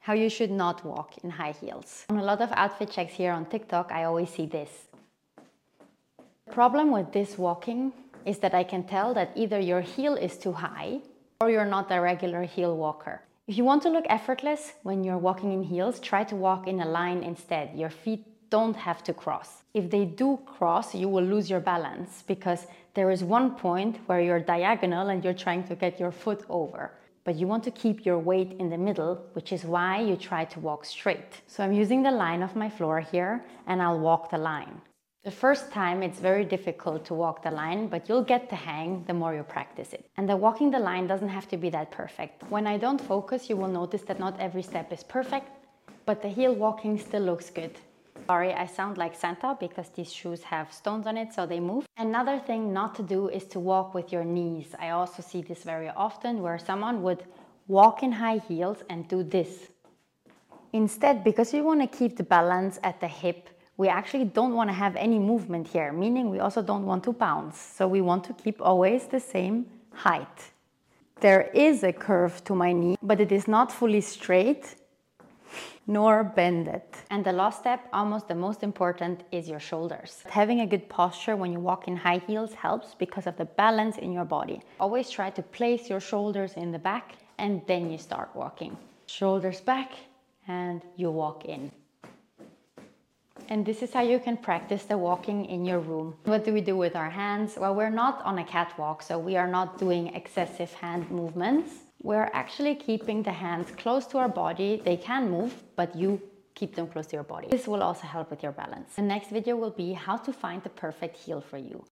How you should not walk in high heels. On a lot of outfit checks here on TikTok, I always see this. The problem with this walking is that I can tell that either your heel is too high or you're not a regular heel walker. If you want to look effortless when you're walking in heels, try to walk in a line instead. Your feet don't have to cross. If they do cross, you will lose your balance because there is one point where you're diagonal and you're trying to get your foot over. But you want to keep your weight in the middle, which is why you try to walk straight. So I'm using the line of my floor here and I'll walk the line. The first time it's very difficult to walk the line, but you'll get the hang the more you practice it. And the walking the line doesn't have to be that perfect. When I don't focus, you will notice that not every step is perfect, but the heel walking still looks good. Sorry, I sound like Santa because these shoes have stones on it, so they move. Another thing not to do is to walk with your knees. I also see this very often where someone would walk in high heels and do this. Instead, because you want to keep the balance at the hip, we actually don't want to have any movement here, meaning we also don't want to bounce. So we want to keep always the same height. There is a curve to my knee, but it is not fully straight nor bended. And the last step, almost the most important, is your shoulders. Having a good posture when you walk in high heels helps because of the balance in your body. Always try to place your shoulders in the back and then you start walking. Shoulders back and you walk in. And this is how you can practice the walking in your room. What do we do with our hands? Well, we're not on a catwalk, so we are not doing excessive hand movements. We're actually keeping the hands close to our body. They can move, but you keep them close to your body. This will also help with your balance. The next video will be how to find the perfect heel for you.